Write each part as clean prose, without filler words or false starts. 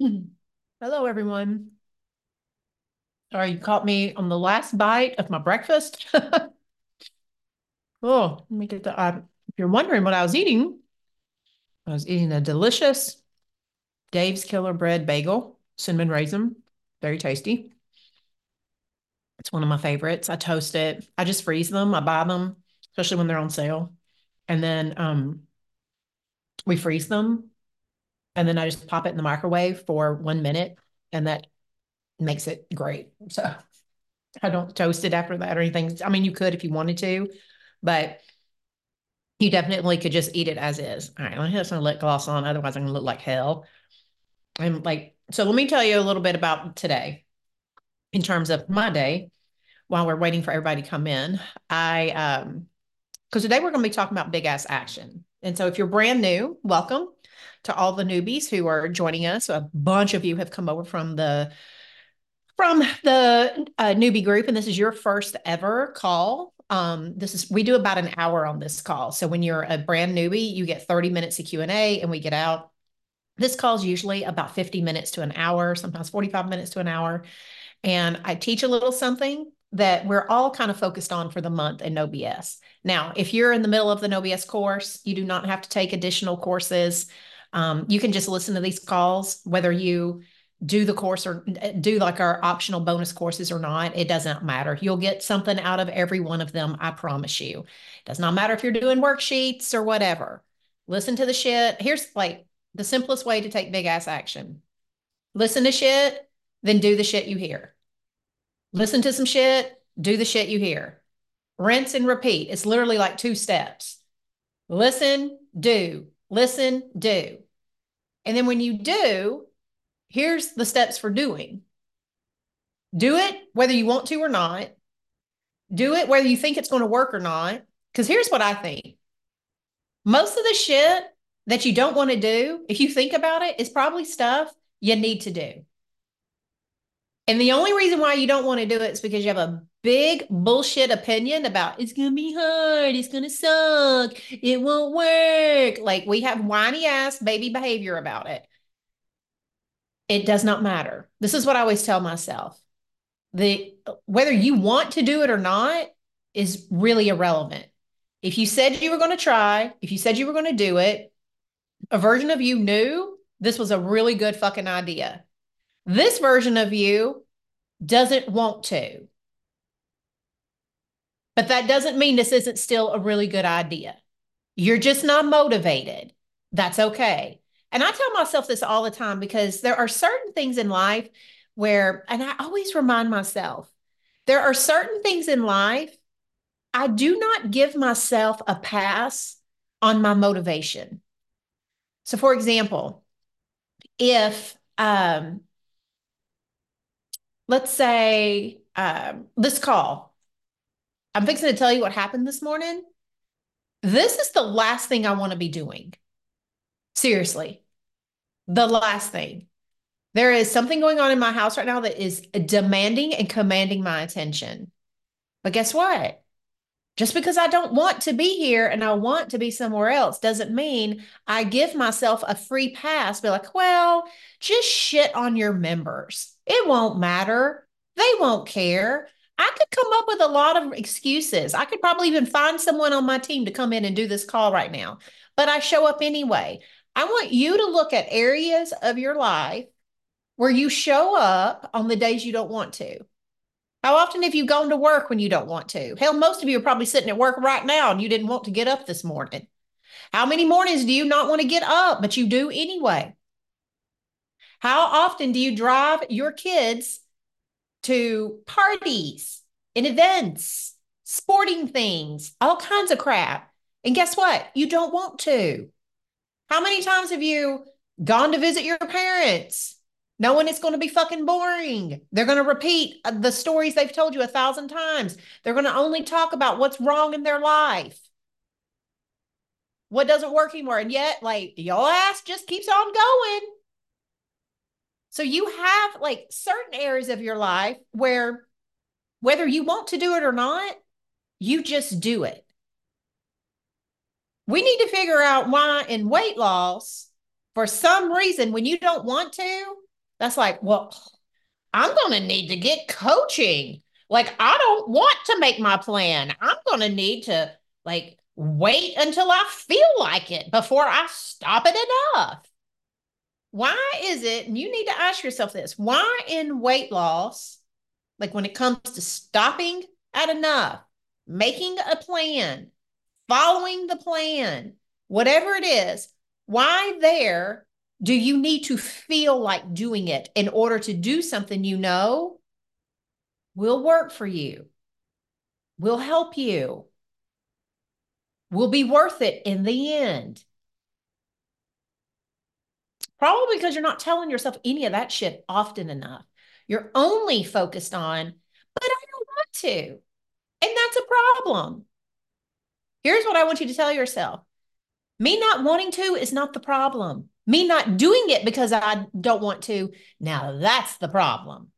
Hello, everyone. Sorry, you caught me on the last bite of my breakfast. Oh, let me get the. If you're wondering what I was eating a delicious Dave's Killer Bread bagel, cinnamon raisin, very tasty. It's one of my favorites. I toast it. I just freeze them. I buy them, especially when they're on sale, and then we freeze them, and then I just pop it in the microwave for 1 minute, and that makes it great. So I don't toast it after that or anything. I mean, you could if you wanted to, but you definitely could just eat it as is. All right, let me have some lip gloss on. Otherwise, I'm gonna look like hell. I'm like, so let me tell you a little bit about today in terms of my day while we're waiting for everybody to come in. Because today we're gonna be talking about big ass action. And so if you're brand new, welcome to all the newbies who are joining us. A bunch of you have come over from the newbie group, and this is your first ever call. We do about an hour on this call. So when you're a brand newbie, you get 30 minutes of Q&A and we get out. This call is usually about 50 minutes to an hour, sometimes 45 minutes to an hour. And I teach a little something that we're all kind of focused on for the month in No BS. Now, if you're in the middle of the No BS course, you do not have to take additional courses. You can just listen to these calls, whether you do the course or do like our optional bonus courses or not. It doesn't matter. You'll get something out of every one of them. I promise you. It does not matter if you're doing worksheets or whatever. Listen to the shit. Here's like the simplest way to take big ass action. Listen to shit, then do the shit you hear. Listen to some shit, do the shit you hear. Rinse and repeat. It's literally like 2 steps. Listen, do. And then when you do, here's the steps for doing. Do it whether you want to or not. Do it whether you think it's going to work or not. Because here's what I think. Most of the shit that you don't want to do, if you think about it, is probably stuff you need to do. And the only reason why you don't want to do it is because you have a big bullshit opinion about it's going to be hard, it's going to suck, it won't work. Like we have whiny ass baby behavior about it. It does not matter. This is what I always tell myself. The Whether you want to do it or not is really irrelevant. If you said you were going to try, if you said you were going to do it, a version of you knew this was a really good fucking idea. This version of you doesn't want to. But that doesn't mean this isn't still a really good idea. You're just not motivated. That's okay. And I tell myself this all the time because there are certain things in life where, and I always remind myself, there are certain things in life I do not give myself a pass on my motivation. So, for example, if let's say this call, I'm fixing to tell you what happened this morning. This is the last thing I want to be doing. Seriously, the last thing. There is something going on in my house right now that is demanding and commanding my attention. But guess what? Just because I don't want to be here and I want to be somewhere else doesn't mean I give myself a free pass. Be like, well, just shit on your members. It won't matter. They won't care. I could come up with a lot of excuses. I could probably even find someone on my team to come in and do this call right now, but I show up anyway. I want you to look at areas of your life where you show up on the days you don't want to. How often have you gone to work when you don't want to? Hell, most of you are probably sitting at work right now and you didn't want to get up this morning. How many mornings do you not want to get up, but you do anyway? How often do you drive your kids to parties and events, sporting things, all kinds of crap? And guess what? You don't want to. How many times have you gone to visit your parents knowing it's going to be fucking boring? They're going to repeat the stories they've told you 1,000 times. They're going to only talk about what's wrong in their life, what doesn't work anymore. And yet, like, your ass just keeps on going. So you have like certain areas of your life where whether you want to do it or not, you just do it. We need to figure out why in weight loss, for some reason, when you don't want to, That's like, well, I'm going to need to get coaching. Like, I don't want to make my plan. I'm going to need to like wait until I feel like it before I stop it enough. Why is it, and you need to ask yourself this, why in weight loss, like when it comes to stopping at enough, making a plan, following the plan, whatever it is, why there do you need to feel like doing it in order to do something you know will work for you, will help you, will be worth it in the end? Probably because you're not telling yourself any of that shit often enough. You're only focused on, but I don't want to. And that's a problem. Here's what I want you to tell yourself: me not wanting to is not the problem. Me not doing it because I don't want to, now that's the problem.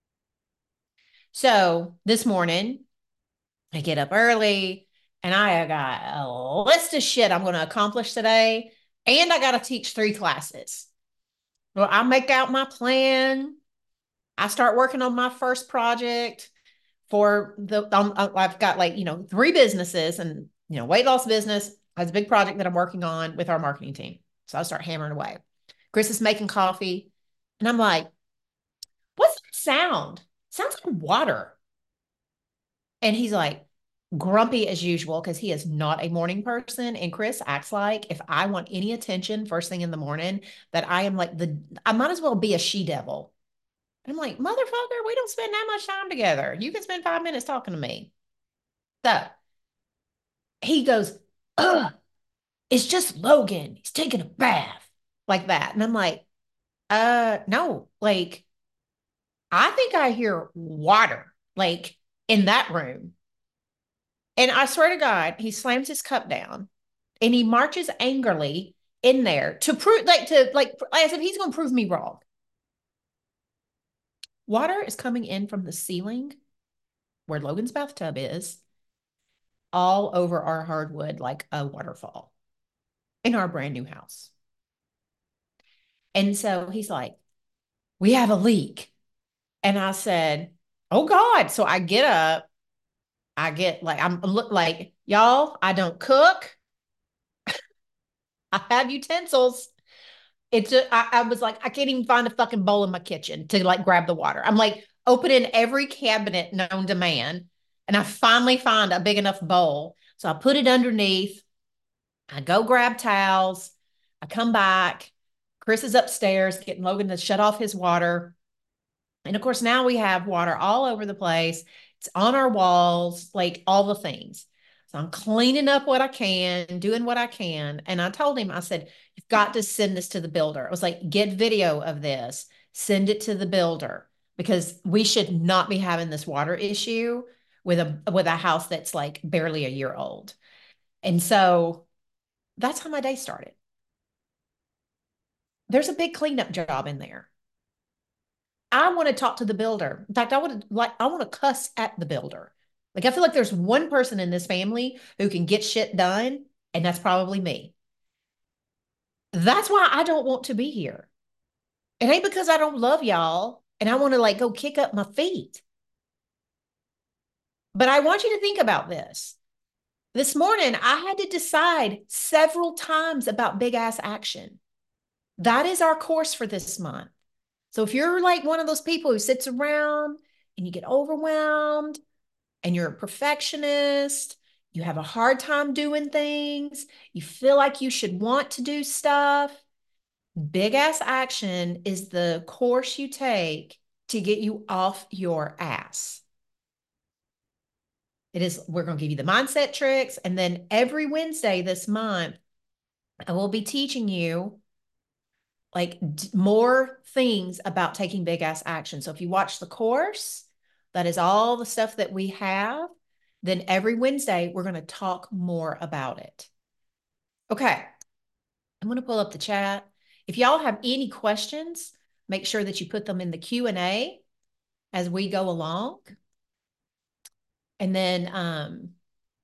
So this morning, I get up early and I got a list of shit I'm going to accomplish today. And I got to teach 3 classes. Well, I make out my plan. I start working on my first project for I've got like, 3 businesses, and, weight loss business has a big project that I'm working on with our marketing team. So I start hammering away. Chris is making coffee and I'm like, what's that sound? Sounds like water. And he's like, grumpy as usual because he is not a morning person. And Chris acts like if I want any attention first thing in the morning, that I am like I might as well be a she devil. And I'm like, motherfucker, we don't spend that much time together. You can spend 5 minutes talking to me. So he goes, ugh, it's just Logan. He's taking a bath like that. And I'm like, no, like, I think I hear water like in that room. And I swear to God, he slams his cup down and he marches angrily in there to prove, like I said, he's going to prove me wrong. Water is coming in from the ceiling where Logan's bathtub is, all over our hardwood like a waterfall in our brand new house. And so he's like, we have a leak. And I said, oh God. So I get up, I get like, I'm look like, y'all, I don't cook. I have utensils. I was like, I can't even find a fucking bowl in my kitchen to like grab the water. I'm like opening every cabinet known to man. And I finally find a big enough bowl. So I put it underneath. I go grab towels. I come back. Chris is upstairs getting Logan to shut off his water. And of course, now we have water all over the place. It's on our walls, like all the things. So I'm cleaning up what I can, doing what I can. And I told him, I said, you've got to send this to the builder. I was like, get video of this, send it to the builder, because we should not be having this water issue with a house that's like barely a year old. And so that's how my day started. There's a big cleanup job in there. I want to talk to the builder. In fact, I want to cuss at the builder. Like I feel like there's one person in this family who can get shit done, and that's probably me. That's why I don't want to be here. It ain't because I don't love y'all and I want to like go kick up my feet. But I want you to think about this. This morning, I had to decide several times about big ass action. That is our course for this month. So if you're like one of those people who sits around and you get overwhelmed and you're a perfectionist, you have a hard time doing things, you feel like you should want to do stuff, big ass action is the course you take to get you off your ass. It is, we're going to give you the mindset tricks. And then every Wednesday this month, I will be teaching you like more things about taking big ass action. So if you watch the course, that is all the stuff that we have. Then every Wednesday, we're going to talk more about it. Okay. I'm going to pull up the chat. If y'all have any questions, make sure that you put them in the Q&A as we go along. And then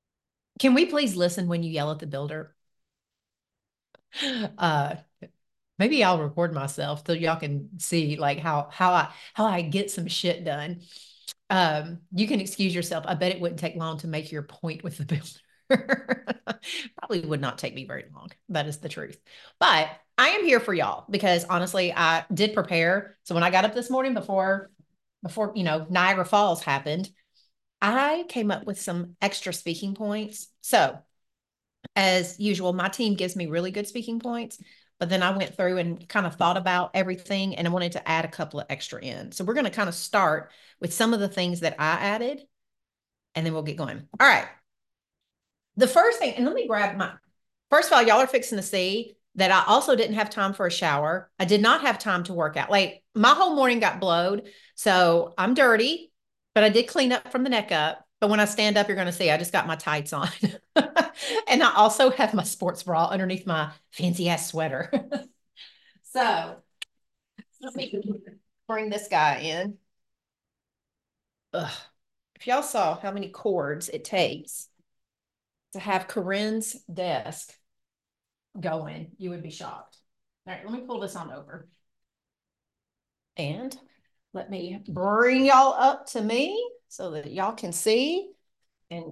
can we please listen when you yell at the builder? Uh, Maybe I'll record myself so y'all can see like how I get some shit done. You can excuse yourself. I bet it wouldn't take long to make your point with the builder. Probably would not take me very long. That is the truth. But I am here for y'all because honestly, I did prepare. So when I got up this morning before Niagara Falls happened, I came up with some extra speaking points. So as usual, my team gives me really good speaking points, but then I went through and kind of thought about everything and I wanted to add a couple of extra in. So we're going to kind of start with some of the things that I added and then we'll get going. All right. The first thing, and let me grab my, first of all, y'all are fixing to see that I also didn't have time for a shower. I did not have time to work out. Like my whole morning got blowed. So I'm dirty, but I did clean up from the neck up. But when I stand up, you're going to see I just got my tights on. And I also have my sports bra underneath my fancy ass sweater. So let me bring this guy in. Ugh. If y'all saw how many cords it takes to have Corinne's desk going, you would be shocked. All right, let me pull this on over. And let me bring y'all up to me so that y'all can see. And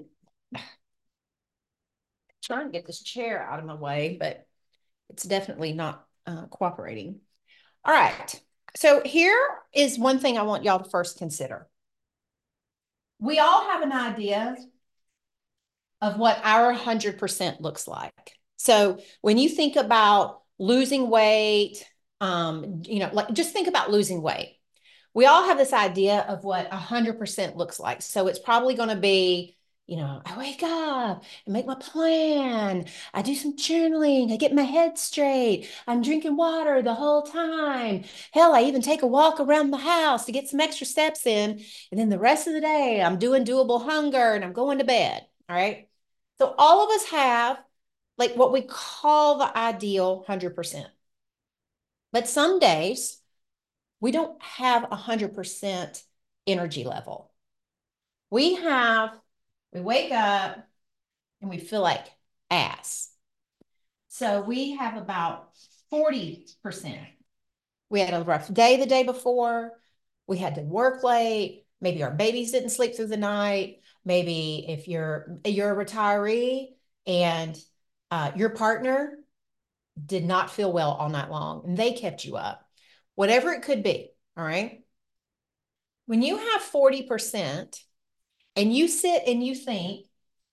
try and get this chair out of my way, but it's definitely not cooperating. All right. So here is one thing I want y'all to first consider. We all have an idea of what our 100% looks like. So when you think about losing weight, like just think about losing weight. We all have this idea of what 100% looks like. So it's probably going to be, I wake up and make my plan. I do some journaling. I get my head straight. I'm drinking water the whole time. Hell, I even take a walk around the house to get some extra steps in. And then the rest of the day, I'm doing doable hunger and I'm going to bed. All right. So all of us have like what we call the ideal 100%. But some days we don't have 100% energy level. We wake up and we feel like ass. So we have about 40%. We had a rough day the day before. We had to work late. Maybe our babies didn't sleep through the night. Maybe if you're a retiree and your partner did not feel well all night long and they kept you up, whatever it could be. All right. When you have 40% and you sit and you think,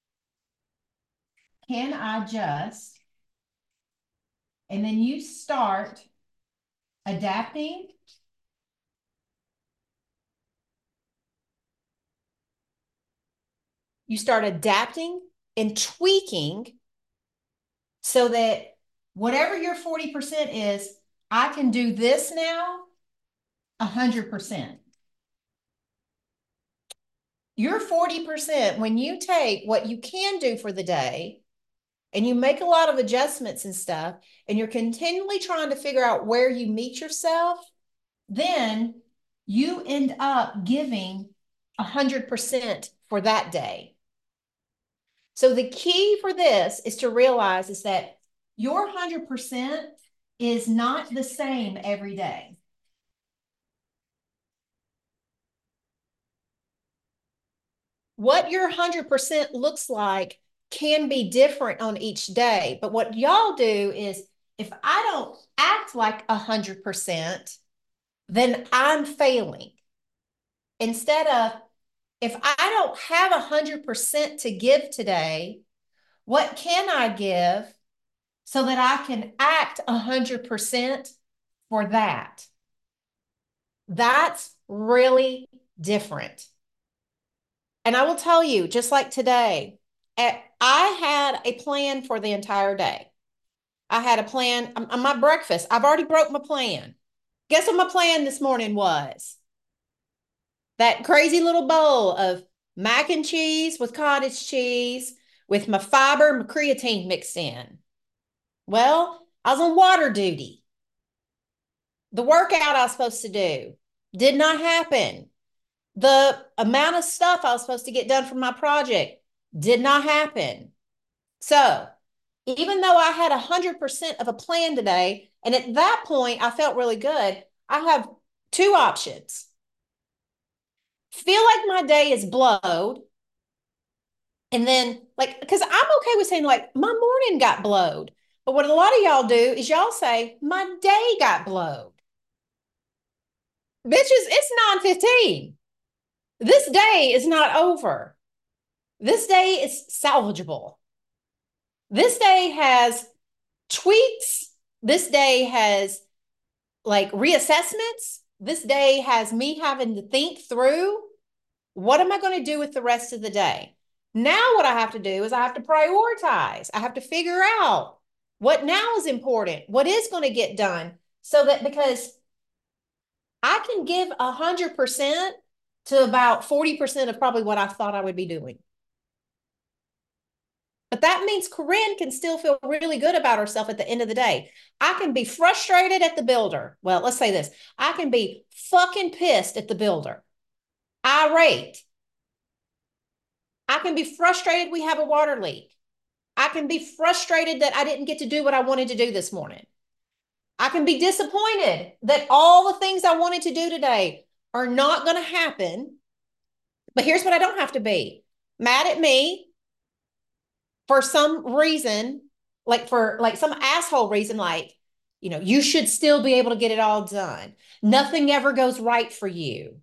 can I just, and then you start adapting, and tweaking so that whatever your 40% is, I can do this now 100%. Your 40%, when you take what you can do for the day and you make a lot of adjustments and stuff, and you're continually trying to figure out where you meet yourself, then you end up giving 100% for that day. So the key for this is to realize is that your 100% is not the same every day. What your 100% looks like can be different on each day. But what y'all do is if I don't act like 100%, then I'm failing. Instead of, if I don't have 100% to give today, what can I give so that I can act 100% for that? That's really different. And I will tell you, just like today, I had a plan for the entire day. I had a plan on my breakfast. I've already broke my plan. Guess what my plan this morning was? That crazy little bowl of mac and cheese with cottage cheese with my fiber, my creatine mixed in. Well, I was on water duty. The workout I was supposed to do did not happen. The amount of stuff I was supposed to get done for my project did not happen. So even though I had 100% of a plan today, And at that point, I felt really good. I have two options. Feel like my day is blowed. And then, like, because I'm okay with saying, like, my morning got blowed. But what a lot of y'all do is y'all say, my day got blowed. Bitches, it's 9:15. This day is not over. This day is salvageable. This day has tweaks. This day has like reassessments. This day has me having to think through what am I going to do with the rest of the day? Now, what I have to do is I have to prioritize. I have to figure out what now is important, what is going to get done, so that because I can give 100% to about 40% of probably what I thought I would be doing. But that means Corinne can still feel really good about herself at the end of the day. I can be frustrated at the builder. Well, let's say this. I can be fucking pissed at the builder, irate. I can be frustrated we have a water leak. I can be frustrated that I didn't get to do what I wanted to do this morning. I can be disappointed that all the things I wanted to do today are not going to happen. But here's what I don't have to be mad at me for some reason, like for like some asshole reason, like, you should still be able to get it all done. Nothing ever goes right for you.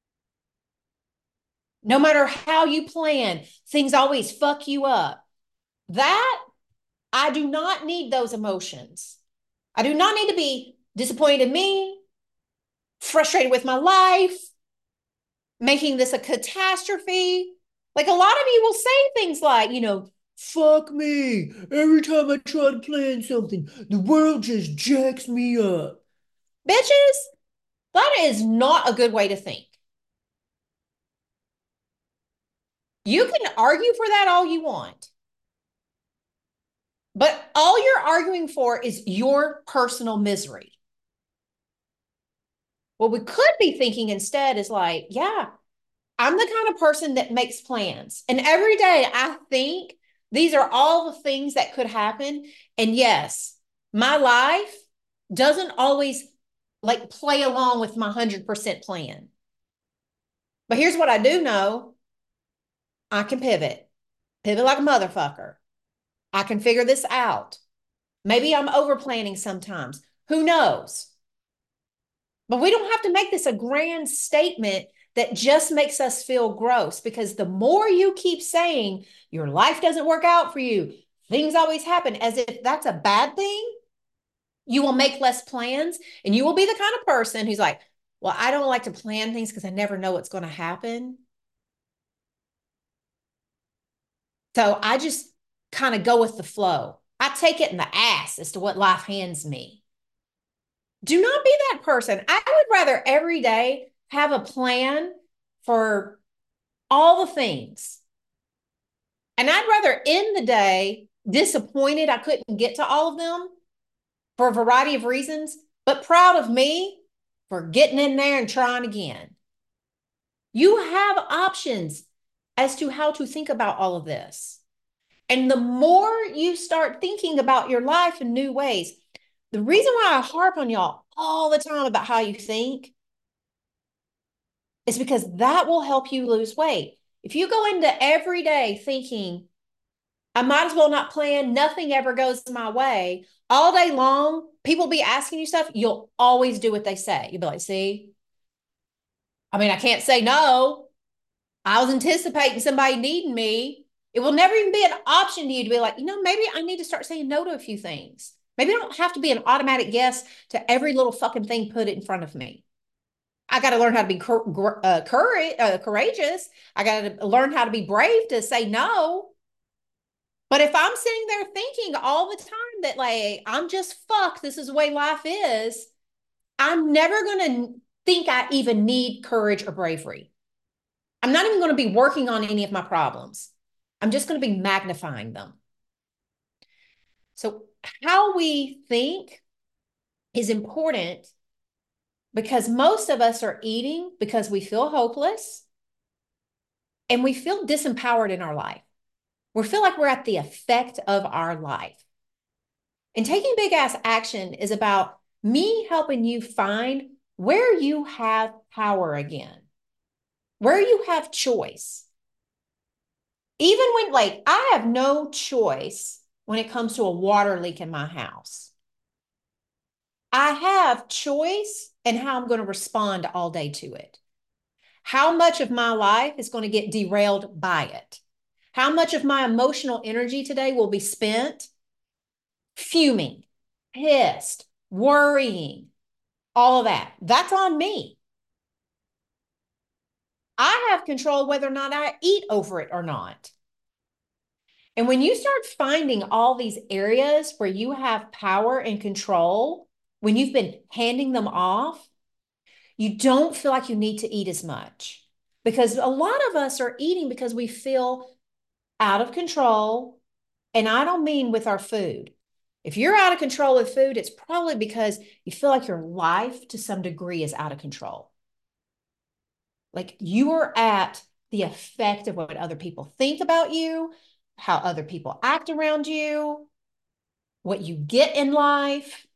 No matter how you plan, things always fuck you up. That I do not need those emotions. I do not need to be disappointed in me, frustrated with my life, making this a catastrophe. Like a lot of you will say things like, fuck me. Every time I try to plan something, the world just jacks me up. Bitches, that is not a good way to think. You can argue for that all you want. But all you're arguing for is your personal misery. What we could be thinking instead is like, yeah, I'm the kind of person that makes plans. And every day I think these are all the things that could happen. And yes, my life doesn't always like play along with my 100% plan. But here's what I do know. I can pivot like a motherfucker. I can figure this out. Maybe I'm over planning sometimes. Who knows? But we don't have to make this a grand statement that just makes us feel gross, because the more you keep saying your life doesn't work out for you, things always happen, as if that's a bad thing, you will make less plans and you will be the kind of person who's like, well, I don't like to plan things because I never know what's going to happen. So I just kind of go with the flow. I take it in the ass as to what life hands me. Do not be that person. I would rather every day have a plan for all the things. And I'd rather end the day disappointed I couldn't get to all of them for a variety of reasons, but proud of me for getting in there and trying again. You have options as to how to think about all of this. And the more you start thinking about your life in new ways, the reason why I harp on y'all all the time about how you think is because that will help you lose weight. If you go into every day thinking, I might as well not plan, nothing ever goes my way, all day long, people be asking you stuff, you'll always do what they say. You'll be like, see, I mean, I can't say no. I was anticipating somebody needing me. It will never even be an option to you to be like, maybe I need to start saying no to a few things. Maybe I don't have to be an automatic yes to every little fucking thing put in front of me. I got to learn how to be courageous. I got to learn how to be brave to say no. But if I'm sitting there thinking all the time that like, I'm just fucked, this is the way life is, I'm never going to think I even need courage or bravery. I'm not even going to be working on any of my problems. I'm just going to be magnifying them. So how we think is important, because most of us are eating because we feel hopeless and we feel disempowered in our life. We feel like we're at the effect of our life. And taking big ass action is about me helping you find where you have power again, where you have choice. Even when, like, I have no choice when it comes to a water leak in my house. I have choice in how I'm going to respond all day to it. How much of my life is going to get derailed by it? How much of my emotional energy today will be spent fuming, pissed, worrying, all of that? That's on me. I have control whether or not I eat over it or not. And when you start finding all these areas where you have power and control, when you've been handing them off, you don't feel like you need to eat as much. Because a lot of us are eating because we feel out of control. And I don't mean with our food. If you're out of control with food, it's probably because you feel like your life to some degree is out of control. Like you are at the effect of what other people think about you, how other people act around you, what you get in life.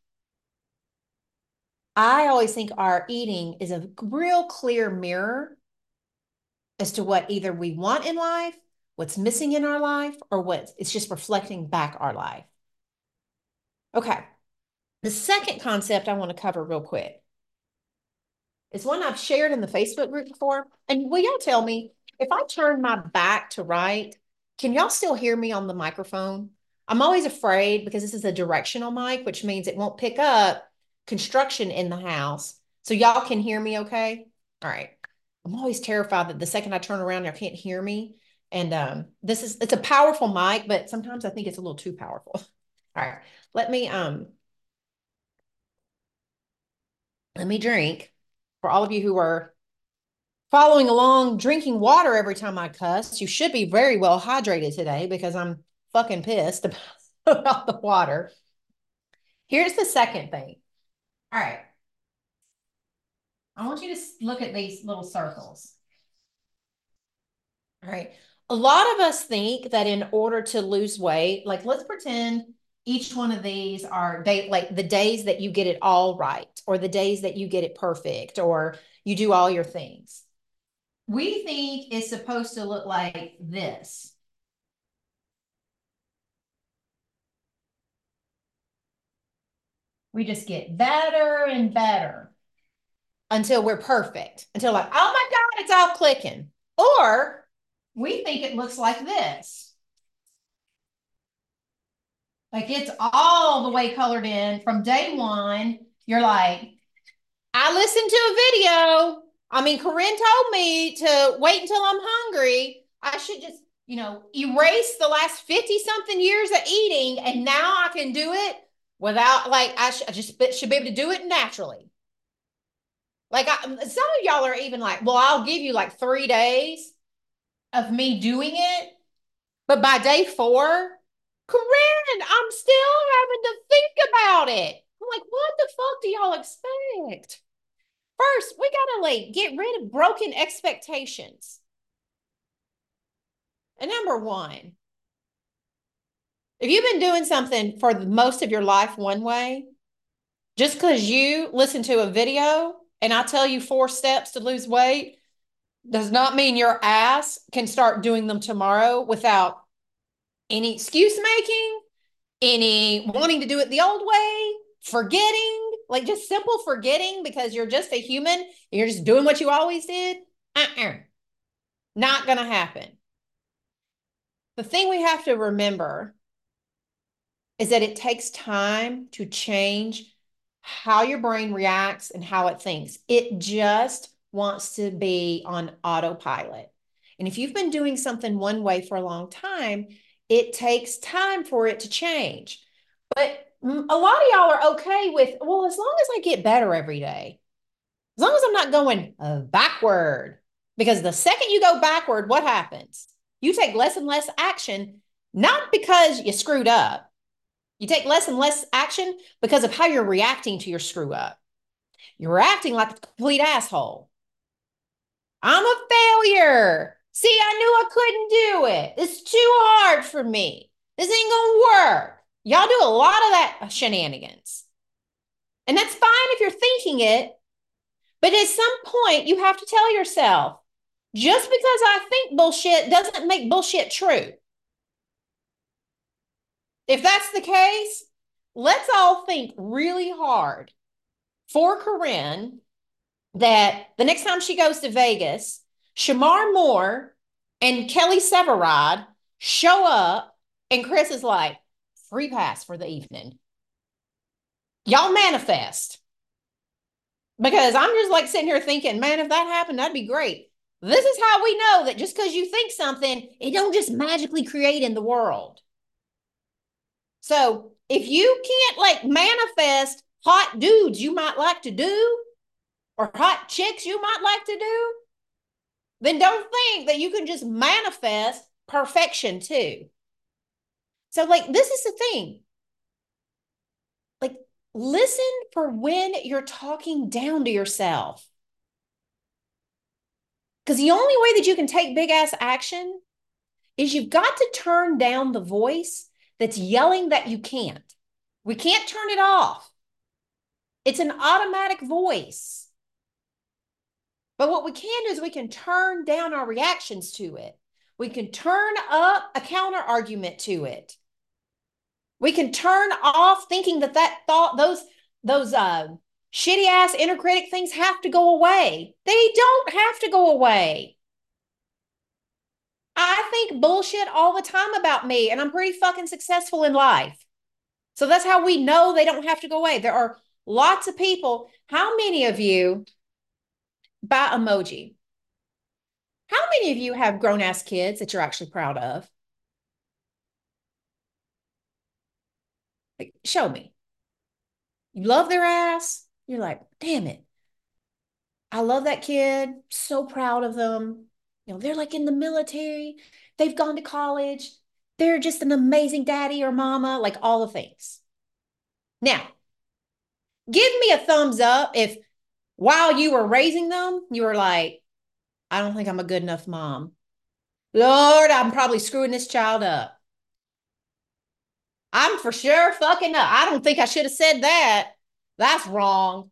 I always think our eating is a real clear mirror as to what either we want in life, what's missing in our life, or what it's just reflecting back our life. Okay. The second concept I want to cover real quick is one I've shared in the Facebook group before. And will y'all tell me if I turn my back to right, can y'all still hear me on the microphone? I'm always afraid because this is a directional mic, which means it won't pick up construction in the house. So y'all can hear me okay? All right. I'm always terrified that the second I turn around, y'all can't hear me. And it's a powerful mic, but sometimes I think it's a little too powerful. All right. Let me drink for all of you who are following along, drinking water every time I cuss. You should be very well hydrated today because I'm fucking pissed about the water. Here's the second thing. All right. I want you to look at these little circles. All right. A lot of us think that in order to lose weight, like let's pretend each one of these are like the days that you get it all right, or the days that you get it perfect, or you do all your things. We think it's supposed to look like this. We just get better and better until we're perfect, until like, oh my God, it's all clicking. Or we think it looks like this. Like it's all the way colored in from day one. You're like, I listened to a video. I mean, Corinne told me to wait until I'm hungry. I should just, erase the last 50 something years of eating. And now I can do it without, like, I just should be able to do it naturally. Like, some of y'all are even like, well, I'll give you like 3 days of me doing it. But by day 4, Corinne, I'm still having to think about it. I'm like, what the fuck do y'all expect? First, we gotta like get rid of broken expectations. And number one, if you've been doing something for most of your life one way, just because you listen to a video and I tell you 4 steps to lose weight does not mean your ass can start doing them tomorrow without any excuse making, any wanting to do it the old way, forgetting, like just simple forgetting because you're just a human and you're just doing what you always did. Not going to happen. The thing we have to remember is that it takes time to change how your brain reacts and how it thinks. It just wants to be on autopilot. And if you've been doing something one way for a long time, it takes time for it to change. But a lot of y'all are okay with, well, as long as I get better every day, as long as I'm not going backward, because the second you go backward, what happens? You take less and less action, not because you screwed up. You take less and less action because of how you're reacting to your screw up. You're acting like a complete asshole. I'm a failure. See, I knew I couldn't do it. It's too hard for me. This ain't gonna work. Y'all do a lot of that shenanigans. And that's fine if you're thinking it, but at some point you have to tell yourself, just because I think bullshit doesn't make bullshit true. If that's the case, let's all think really hard for Corinne that the next time she goes to Vegas, Shamar Moore and Kelly Severide show up, and Chris is like, free pass for the evening. Y'all manifest. Because I'm just like sitting here thinking, man, if that happened, that'd be great. This is how we know that just because you think something, it don't just magically create in the world. So if you can't like manifest hot dudes you might like to do, or hot chicks you might like to do, then don't think that you can just manifest perfection too. So, like, this is the thing. Like, listen for when you're talking down to yourself. Because the only way that you can take big ass action is you've got to turn down the voice that's yelling that you can't. We can't turn it off. It's an automatic voice. But what we can do is we can turn down our reactions to it. We can turn up a counter argument to it. We can turn off thinking that thought, those shitty ass inner critic things have to go away. They don't have to go away. I think bullshit all the time about me, and I'm pretty fucking successful in life. So that's how we know they don't have to go away. There are lots of people. How many of you buy emoji? How many of you have grown ass kids that you're actually proud of? Like, show me. You love their ass. You're like, damn it. I love that kid. So proud of them. You know, they're like in the military. They've gone to college. They're just an amazing daddy or mama, like all the things. Now, give me a thumbs up if while you were raising them, you were like, I don't think I'm a good enough mom. Lord, I'm probably screwing this child up. I'm for sure fucking up. I don't think I should have said that. That's wrong.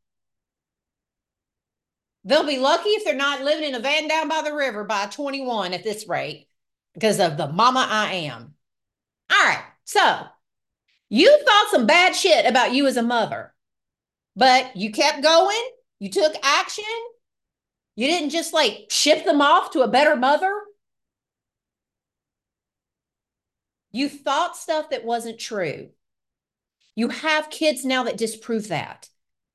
They'll be lucky if they're not living in a van down by the river by 21 at this rate because of the mama I am. All right. So you thought some bad shit about you as a mother, but you kept going. You took action. You didn't just like ship them off to a better mother. You thought stuff that wasn't true. You have kids now that disprove that.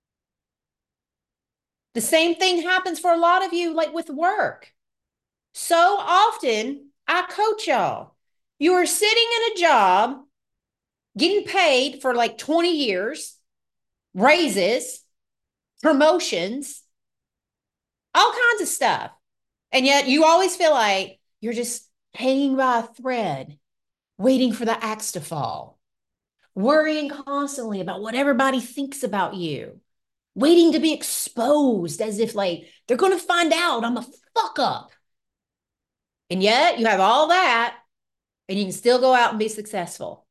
The same thing happens for a lot of you, like with work. So often, I coach y'all. You are sitting in a job, getting paid for like 20 years, raises, promotions, all kinds of stuff. And yet you always feel like you're just hanging by a thread, waiting for the axe to fall, worrying constantly about what everybody thinks about you, waiting to be exposed as if like they're going to find out I'm a fuck up. And yet you have all that and you can still go out and be successful.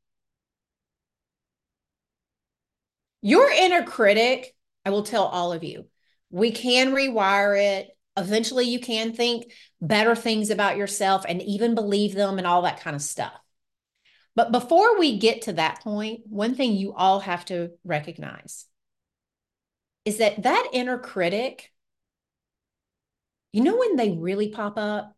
Your inner critic, I will tell all of you, we can rewire it. Eventually, you can think better things about yourself and even believe them and all that kind of stuff. But before we get to that point, one thing you all have to recognize is that that inner critic, you know when they really pop up?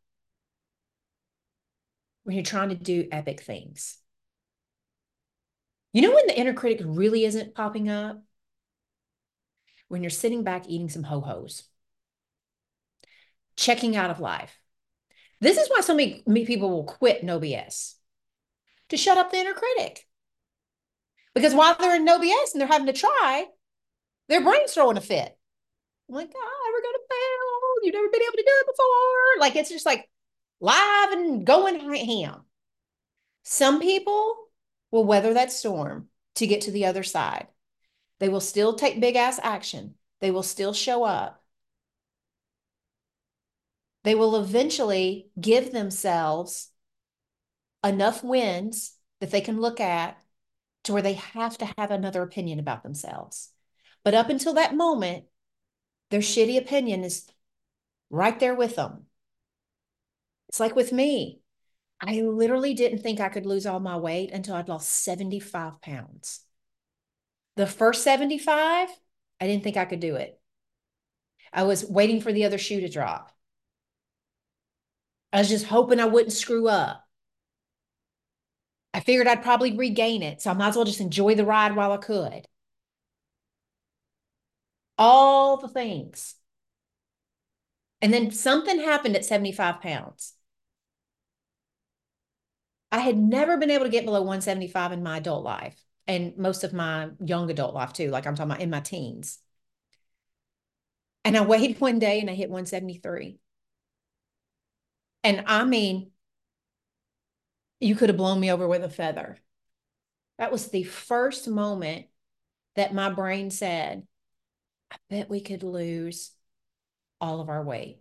When you're trying to do epic things. You know when the inner critic really isn't popping up? When you're sitting back eating some ho-hos, checking out of life. This is why so many people will quit No BS, to shut up the inner critic. Because while they're in No BS and they're having to try, their brain's throwing a fit. I'm like, oh, we're gonna fail. You've never been able to do it before. Like it's just like live and going ham. Some people will weather that storm to get to the other side. They will still take big ass action. They will still show up. They will eventually give themselves enough wins that they can look at to where they have to have another opinion about themselves. But up until that moment, their shitty opinion is right there with them. It's like with me. I literally didn't think I could lose all my weight until I'd lost 75 pounds. The first 75, I didn't think I could do it. I was waiting for the other shoe to drop. I was just hoping I wouldn't screw up. I figured I'd probably regain it, so I might as well just enjoy the ride while I could. All the things. And then something happened at 75 pounds. I had never been able to get below 175 in my adult life and most of my young adult life too. Like I'm talking about in my teens. And I weighed one day and I hit 173. And I mean, you could have blown me over with a feather. That was the first moment that my brain said, I bet we could lose all of our weight.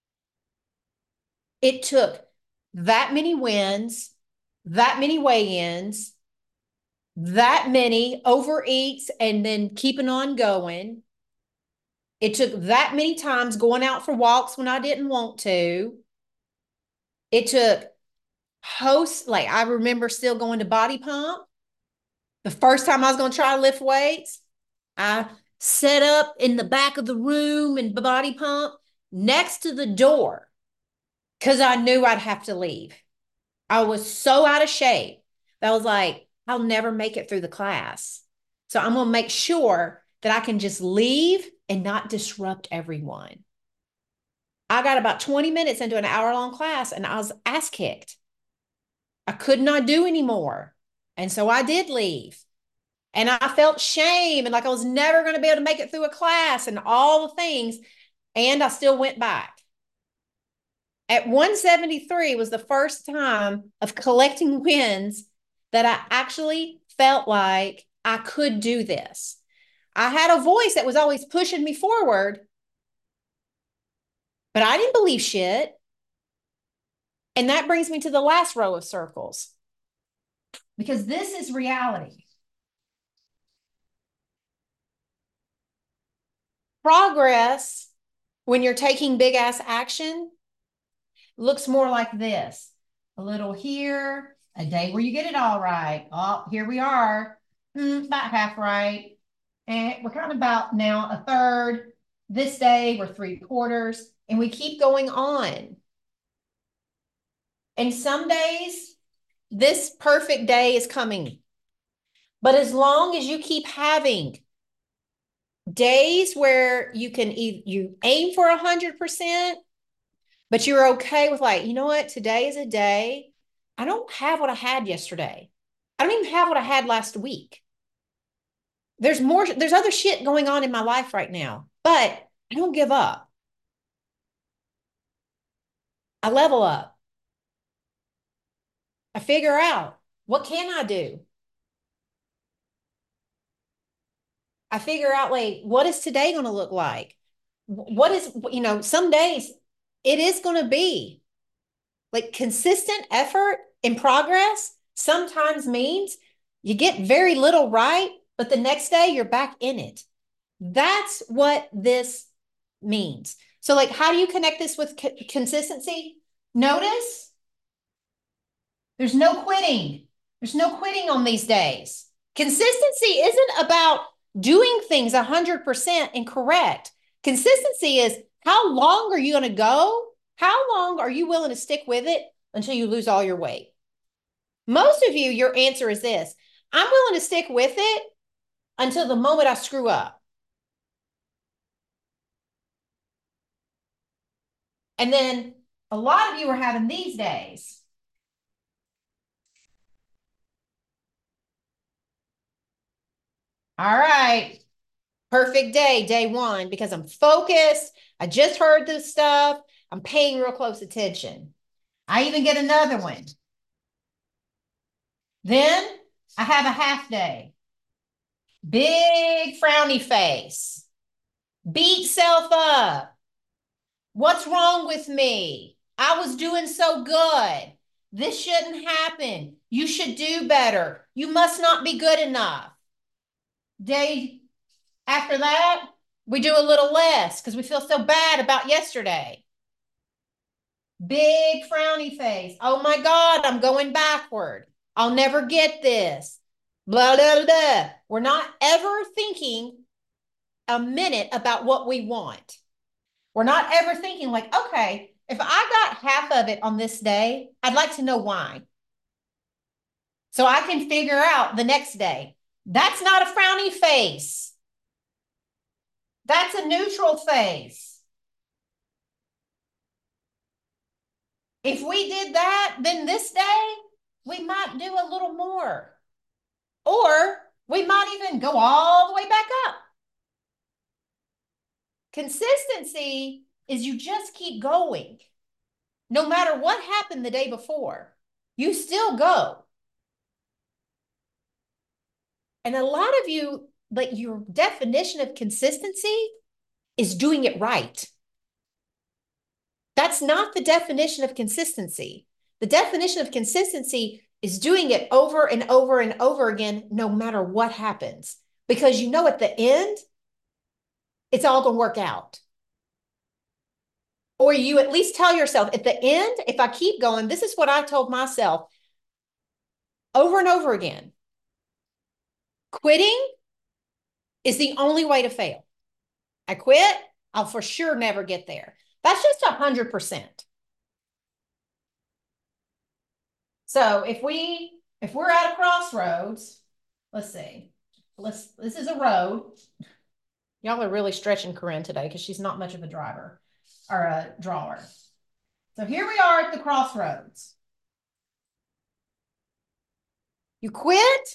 It took that many wins, that many weigh-ins, that many overeats, and then keeping on going. It took that many times going out for walks when I didn't want to. It took like I remember still going to Body Pump. The first time I was going to try to lift weights, I set up in the back of the room and Body Pump next to the door because I knew I'd have to leave. I was so out of shape that I was like, I'll never make it through the class. So I'm going to make sure that I can just leave and not disrupt everyone. I got about 20 minutes into an hour-long class and I was ass kicked. I could not do anymore. And so I did leave. And I felt shame and like I was never going to be able to make it through a class and all the things. And I still went back. At 173 was the first time of collecting wins that I actually felt like I could do this. I had a voice that was always pushing me forward, but I didn't believe shit. And that brings me to the last row of circles, because this is reality. Progress, when you're taking big ass action, looks more like this. A little here, a day where you get it all right. Oh, here we are, about half right. And we're kind of about now a third. This day, we're 3/4, and we keep going on. And some days, this perfect day is coming. But as long as you keep having days where you aim for 100%, but you're okay with like, you know what, today is a day. I don't have what I had yesterday. I don't even have what I had last week. There's other shit going on in my life right now, but I don't give up. I level up. I figure out what can I do? I figure out like what is today going to look like? What is, some days it is going to be like consistent effort and progress sometimes means you get very little right, but the next day you're back in it. That's what this means. So, like, how do you connect this with consistency? Notice there's no quitting. There's no quitting on these days. Consistency isn't about doing things 100% and correct. Consistency is how long are you going to go? How long are you willing to stick with it until you lose all your weight? Most of you, your answer is this: I'm willing to stick with it until the moment I screw up. And then a lot of you are having these days. All right. Perfect day, day one, because I'm focused. I just heard this stuff. I'm paying real close attention. I even get another one. Then I have a half day. Big frowny face. Beat self up. What's wrong with me? I was doing so good. This shouldn't happen. You should do better. You must not be good enough. Day after that, we do a little less because we feel so bad about yesterday. Big frowny face. Oh my God, I'm going backward. I'll never get this. Blah, blah, blah. We're not ever thinking a minute about what we want. We're not ever thinking, like, okay, if I got half of it on this day, I'd like to know why. So I can figure out the next day. That's not a frowny face. That's a neutral face. If we did that, then this day we might do a little more. Or we might even go all the way back up. Consistency is you just keep going. No matter what happened the day before, you still go. And a lot of you, like your definition of consistency is doing it right. That's not the definition of consistency. The definition of consistency is doing it over and over and over again, no matter what happens. Because you know at the end, it's all going to work out. Or you at least tell yourself at the end, if I keep going, this is what I told myself over and over again. Quitting is the only way to fail. I quit, I'll for sure never get there. That's just 100%. So if we're at a crossroads, let's see. This is a road. Y'all are really stretching Corinne today because she's not much of a driver or a drawer. So here we are at the crossroads. You quit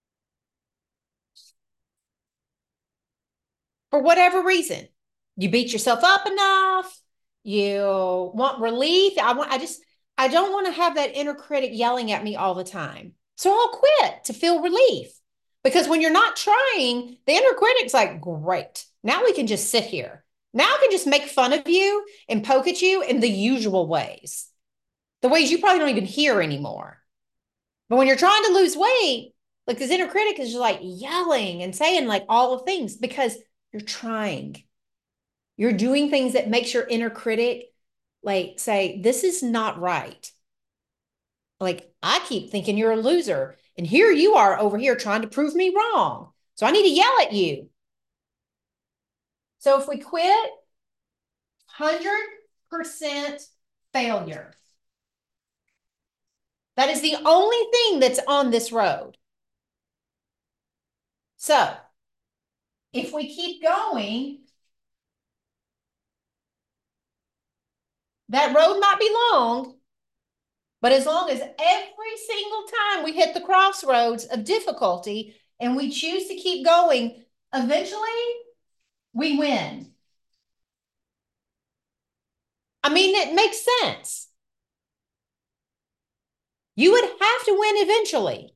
for whatever reason. You beat yourself up enough. You want relief. I don't want to have that inner critic yelling at me all the time. So I'll quit to feel relief. Because when you're not trying, the inner critic's like, great. Now we can just sit here. Now I can just make fun of you and poke at you in the usual ways, the ways you probably don't even hear anymore. But when you're trying to lose weight, like this inner critic is just like yelling and saying like all the things because you're trying. You're doing things that makes your inner critic like say, this is not right. Like I keep thinking you're a loser. And here you are over here trying to prove me wrong. So I need to yell at you. So if we quit, 100% failure. That is the only thing that's on this road. So if we keep going, that road might be long, but as long as every single time we hit the crossroads of difficulty and we choose to keep going, eventually we win. I mean, it makes sense. You would have to win eventually.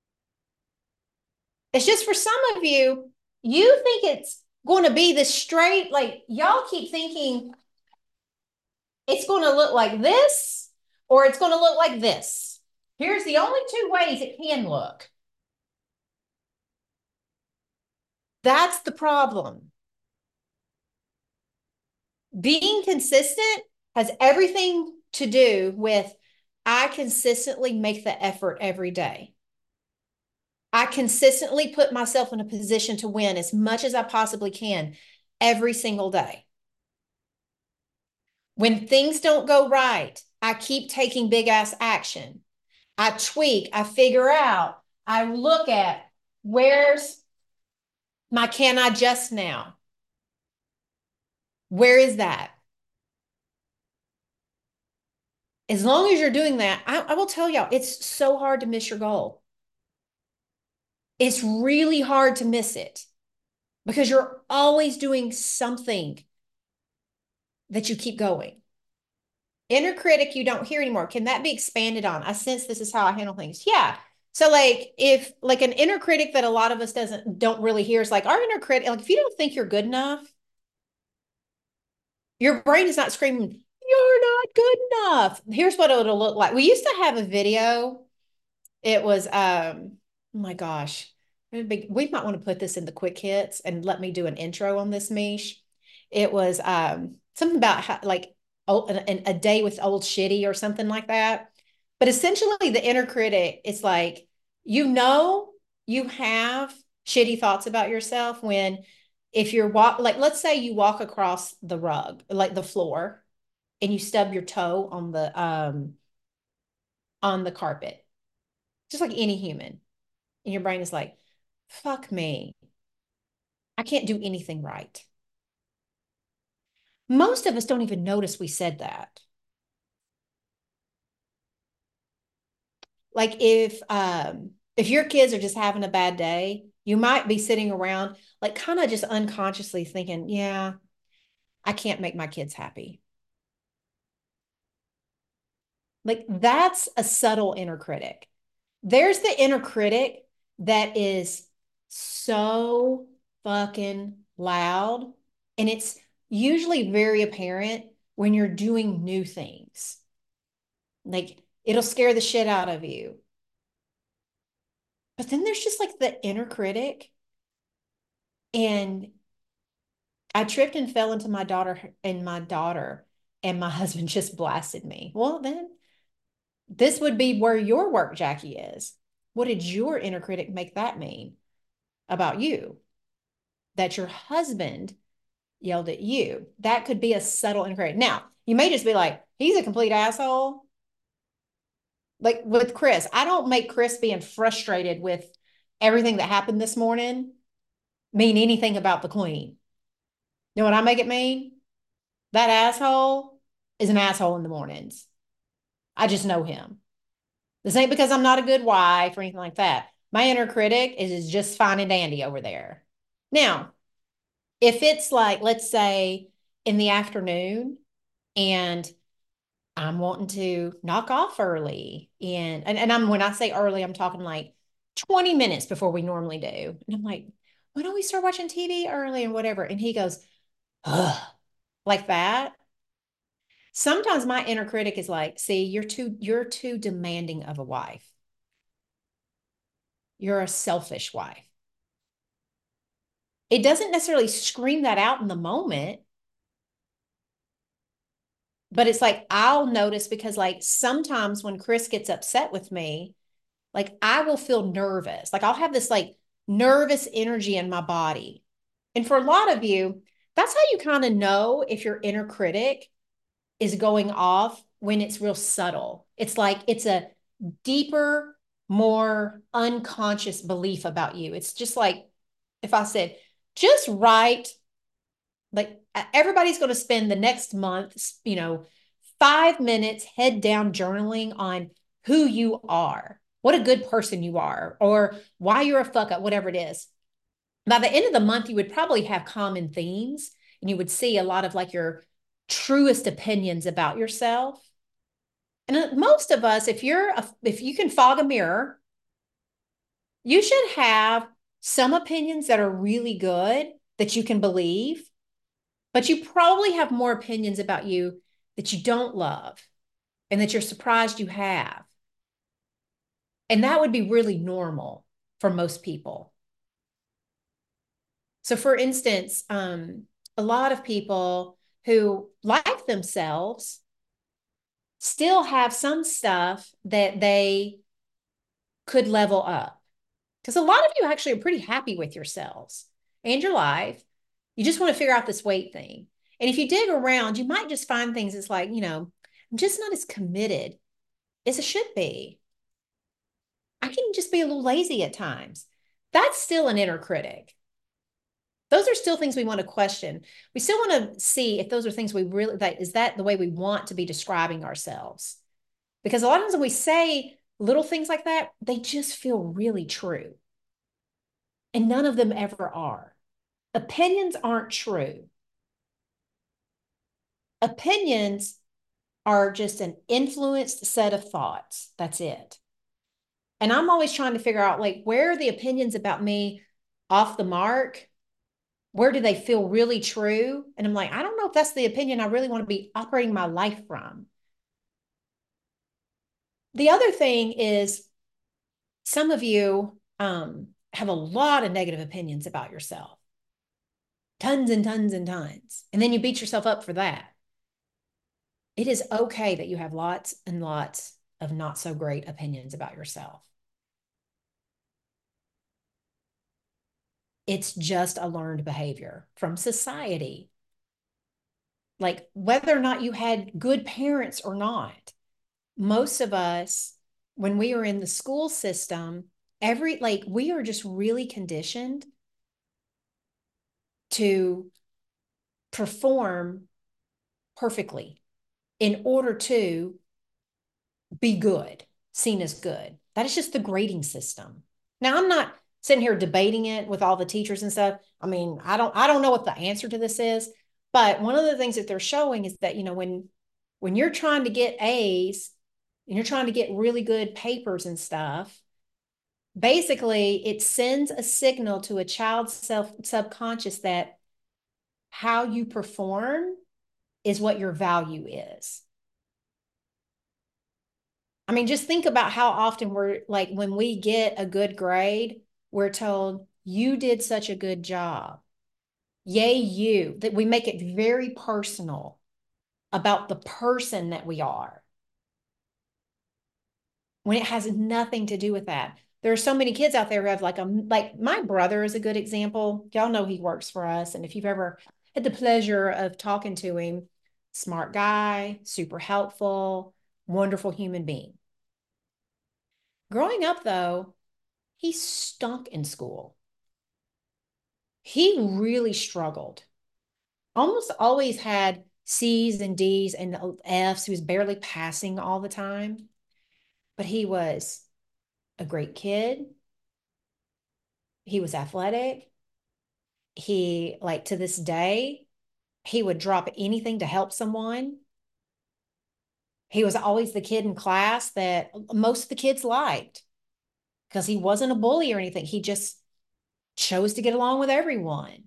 It's just for some of you, you think it's going to be this straight, like y'all keep thinking it's going to look like this or it's going to look like this. Here's the only two ways it can look. That's the problem. Being consistent has everything to do with I consistently make the effort every day. I consistently put myself in a position to win as much as I possibly can every single day. When things don't go right, I keep taking big ass action. I tweak, I figure out, I look at where's my can I just now? Where is that? As long as you're doing that, I will tell y'all, it's so hard to miss your goal. It's really hard to miss it because you're always doing something that you keep going. Inner critic, you don't hear anymore. Can that be expanded on? I sense this is how I handle things. Yeah. So like if like an inner critic that a lot of us don't really hear is like our inner critic, like if you don't think you're good enough, your brain is not screaming, you're not good enough. Here's what it'll look like. We used to have a video It was oh my gosh. We might want to put this in the quick hits and let me do an intro on this, Mish. It was something about how, like a day with old shitty or something like that. But essentially the inner critic, it's like you know you have shitty thoughts about yourself when if you're like let's say you walk across the rug, like the floor, and you stub your toe on the carpet, just like any human. And your brain is like, fuck me. I can't do anything right. Most of us don't even notice we said that. Like if your kids are just having a bad day, you might be sitting around like kind of just unconsciously thinking, yeah, I can't make my kids happy. Like that's a subtle inner critic. There's the inner critic that is so fucking loud. And it's usually very apparent when you're doing new things. Like it'll scare the shit out of you. But then there's just like the inner critic. And I tripped and fell into my daughter, and my husband just blasted me. Well, then this would be where your work, Jackie, is. What did your inner critic make that mean about you? That your husband yelled at you. That could be a subtle inner critic. Now, you may just be like, he's a complete asshole. Like with Chris, I don't make Chris being frustrated with everything that happened this morning mean anything about the queen. You know what I make it mean? That asshole is an asshole in the mornings. I just know him. This ain't because I'm not a good wife or anything like that. My inner critic is just fine and dandy over there. Now, if it's like, let's say in the afternoon and I'm wanting to knock off early and I'm when I say early, I'm talking like 20 minutes before we normally do. And I'm like, why don't we start watching TV early and whatever? And he goes, ugh, like that. Sometimes my inner critic is like, see, you're too demanding of a wife. You're a selfish wife. It doesn't necessarily scream that out in the moment, but it's like I'll notice because like sometimes when Chris gets upset with me, like I will feel nervous. Like I'll have this like nervous energy in my body. And for a lot of you, that's how you kind of know if your inner critic is going off when it's real subtle. It's like it's a deeper, more unconscious belief about you. It's just like if I said, just write, like everybody's going to spend the next month, 5 minutes head down journaling on who you are, what a good person you are, or why you're a fuck up, whatever it is. By the end of the month, you would probably have common themes and you would see a lot of like your truest opinions about yourself. And most of us, if you can fog a mirror, you should have some opinions that are really good that you can believe, but you probably have more opinions about you that you don't love and that you're surprised you have. And that would be really normal for most people. So, for instance, a lot of people who like themselves still have some stuff that they could level up. Because a lot of you actually are pretty happy with yourselves and your life. You just want to figure out this weight thing. And if you dig around, you might just find things that's like, I'm just not as committed as I should be. I can just be a little lazy at times. That's still an inner critic. Those are still things we want to question. We still want to see if those are things we really, that is that the way we want to be describing ourselves? Because a lot of times when we say little things like that, they just feel really true. And none of them ever are. Opinions aren't true. Opinions are just an influenced set of thoughts. That's it. And I'm always trying to figure out like where are the opinions about me off the mark? Where do they feel really true? And I'm like, I don't know if that's the opinion I really want to be operating my life from. The other thing is some of you have a lot of negative opinions about yourself, tons and tons and tons. And then you beat yourself up for that. It is okay that you have lots and lots of not so great opinions about yourself. It's just a learned behavior from society. Like whether or not you had good parents or not, most of us, when we are in the school system, we are just really conditioned to perform perfectly in order to be good, seen as good. That is just the grading system. Now, I'm not sitting here debating it with all the teachers and stuff. I mean, I don't know what the answer to this is, but one of the things that they're showing is that, when you're trying to get A's and you're trying to get really good papers and stuff, basically it sends a signal to a child's subconscious that how you perform is what your value is. I mean, just think about how often we're like, when we get a good grade, we're told, you did such a good job. Yay, you. That we make it very personal about the person that we are when it has nothing to do with that. There are so many kids out there who have like my brother is a good example. Y'all know he works for us. And if you've ever had the pleasure of talking to him, smart guy, super helpful, wonderful human being. Growing up, though, he stunk in school. He really struggled. Almost always had C's and D's and F's. He was barely passing all the time, but he was a great kid. He was athletic. He, like, to this day, he would drop anything to help someone. He was always the kid in class that most of the kids liked because he wasn't a bully or anything. He just chose to get along with everyone.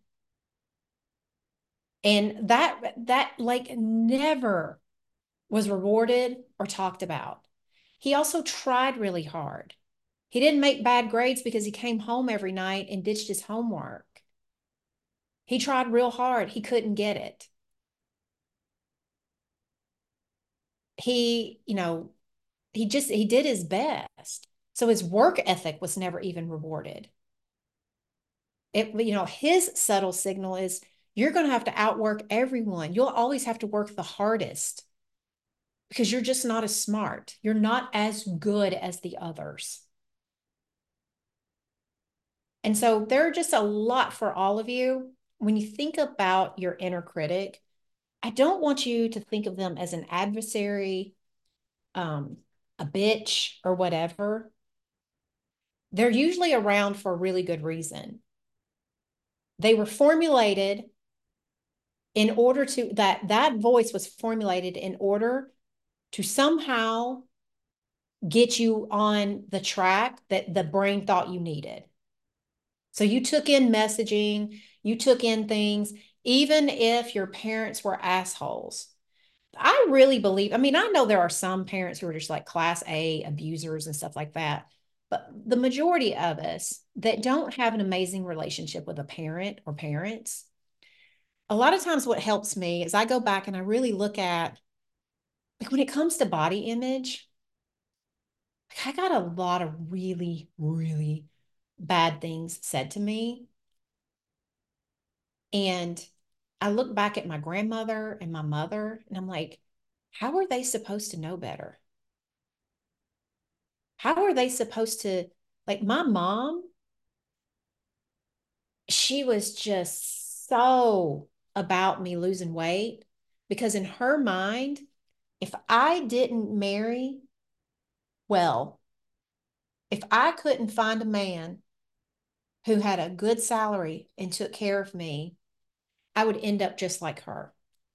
And that like never was rewarded or talked about. He also tried really hard. He didn't make bad grades because he came home every night and ditched his homework. He tried real hard. He couldn't get it. He, he did his best. So his work ethic was never even rewarded. His subtle signal is you're going to have to outwork everyone. You'll always have to work the hardest because you're just not as smart. You're not as good as the others. And so there are just a lot for all of you. When you think about your inner critic, I don't want you to think of them as an adversary, um, a bitch, or whatever. They're usually around for a really good reason. They were formulated in order to, that voice was formulated in order to somehow get you on the track that the brain thought you needed. So you took in messaging, you took in things, even if your parents were assholes. I really believe, I mean, I know there are some parents who are just like class A abusers and stuff like that. But the majority of us that don't have an amazing relationship with a parent or parents, a lot of times what helps me is I go back and I really look at, like, when it comes to body image, like, I got a lot of really, really bad things said to me. And I look back at my grandmother and my mother, and I'm like, how are they supposed to know better? How are they supposed to, like, my mom, she was just so about me losing weight because in her mind, if I didn't marry well, if I couldn't find a man who had a good salary and took care of me, I would end up just like her,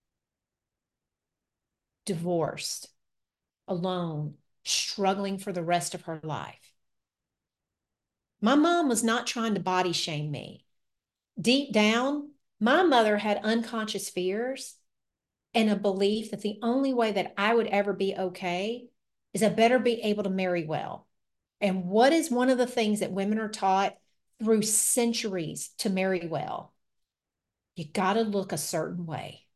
divorced, alone, struggling for the rest of her life. My mom was not trying to body shame me. Deep down, my mother had unconscious fears and a belief that the only way that I would ever be okay is I better be able to marry well. And what is one of the things that women are taught through centuries to marry well? You got to look a certain way.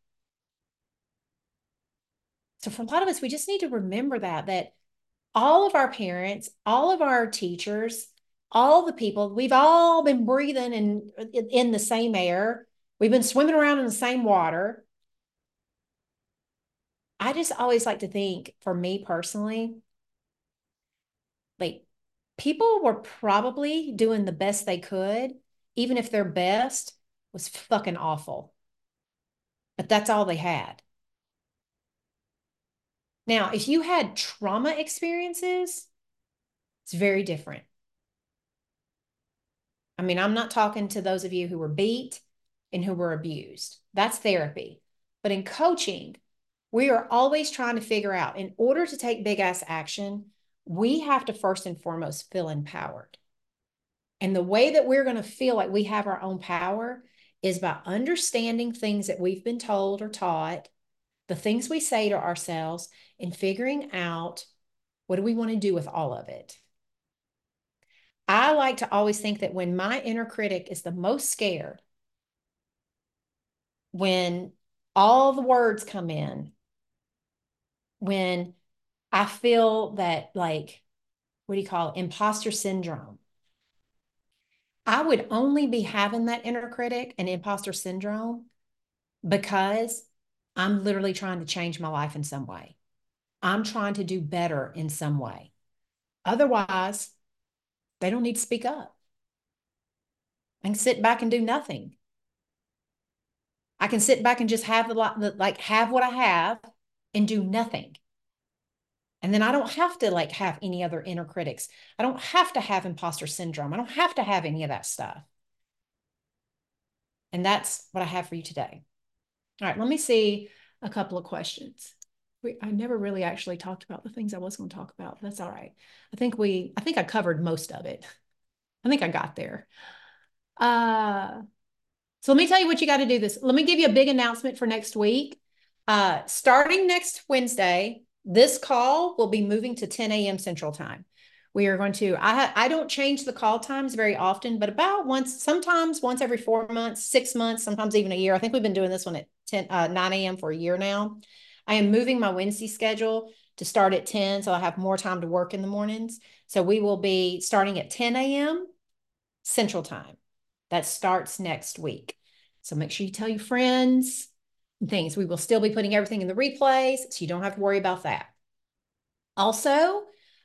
So for a lot of us, we just need to remember that all of our parents, all of our teachers, all the people, we've all been breathing in the same air. We've been swimming around in the same water. I just always like to think, for me personally, like people were probably doing the best they could, even if their best was fucking awful. But that's all they had. Now, if you had trauma experiences, it's very different. I mean, I'm not talking to those of you who were beat and who were abused. That's therapy. But in coaching, we are always trying to figure out, in order to take big ass action, we have to first and foremost feel empowered. And the way that we're going to feel like we have our own power is by understanding things that we've been told or taught, the things we say to ourselves, and figuring out, what do we want to do with all of it? I like to always think that when my inner critic is the most scared, when all the words come in, when I feel that, like, what do you call it? Imposter syndrome. I would only be having that inner critic and imposter syndrome because I'm literally trying to change my life in some way. I'm trying to do better in some way. Otherwise, they don't need to speak up. I can sit back and do nothing. I can sit back and just have have what I have and do nothing. And then I don't have to like have any other inner critics. I don't have to have imposter syndrome. I don't have to have any of that stuff. And that's what I have for you today. All right, let me see a couple of questions. I never really actually talked about the things I was going to talk about. That's all right. I think I covered most of it. I think I got there. So let me tell you what you got to do this. Let me give you a big announcement for next week. Starting next Wednesday, this call will be moving to 10 a.m. Central Time. We are going to, I don't change the call times very often, but about sometimes once every 4 months, 6 months, sometimes even a year. I think we've been doing this one at 9 a.m. for a year now. I am moving my Wednesday schedule to start at 10, so I have more time to work in the mornings. So we will be starting at 10 a.m. Central Time. That starts next week. So make sure you tell your friends and things. We will still be putting everything in the replays, so you don't have to worry about that. Also,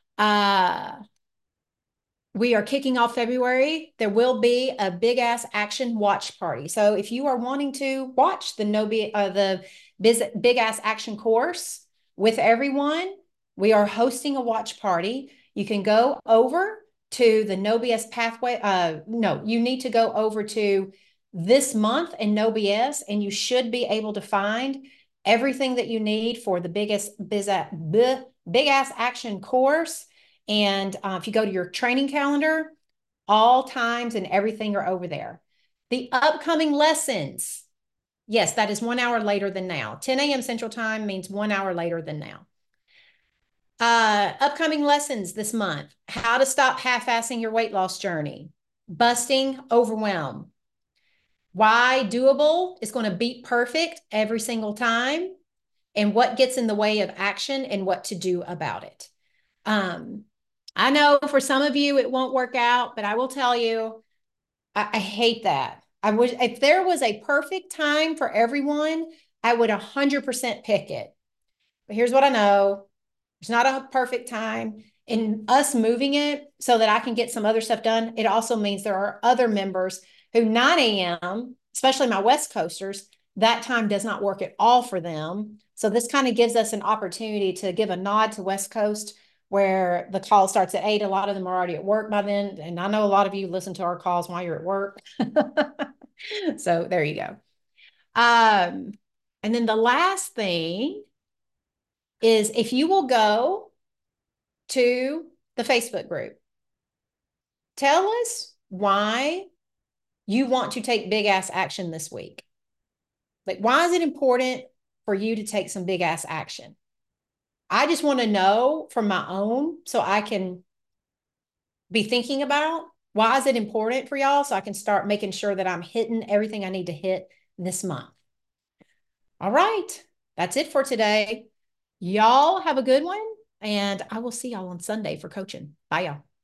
we are kicking off February. There will be a big ass action watch party. So if you are wanting to watch the big ass action course with everyone, we are hosting a watch party. You can go over to the No BS pathway. No, you need to go over to this month in No BS, and you should be able to find everything that you need for the big ass action course. And if you go to your training calendar, all times and everything are over there. The upcoming lessons, yes, that is 1 hour later than now. 10 a.m. Central Time means 1 hour later than now. Upcoming lessons this month: how to stop half-assing your weight loss journey, busting overwhelm, why doable is going to beat perfect every single time, and what gets in the way of action and what to do about it. I know for some of you it won't work out, but I will tell you, I hate that. I wish if there was a perfect time for everyone, I would 100% pick it. But here's what I know. There's not a perfect time. In us moving it so that I can get some other stuff done, it also means there are other members who 9 a.m., especially my West Coasters, that time does not work at all for them. So this kind of gives us an opportunity to give a nod to West Coast, where the call starts at 8. A lot of them are already at work by then. And I know a lot of you listen to our calls while you're at work. So there you go. And then the last thing is, if you will go to the Facebook group, tell us why you want to take big ass action this week. Like, why is it important for you to take some big ass action? I just want to know from my own, so I can be thinking about. Why is it important for y'all? So I can start making sure that I'm hitting everything I need to hit this month. All right. That's it for today. Y'all have a good one. And I will see y'all on Sunday for coaching. Bye, y'all.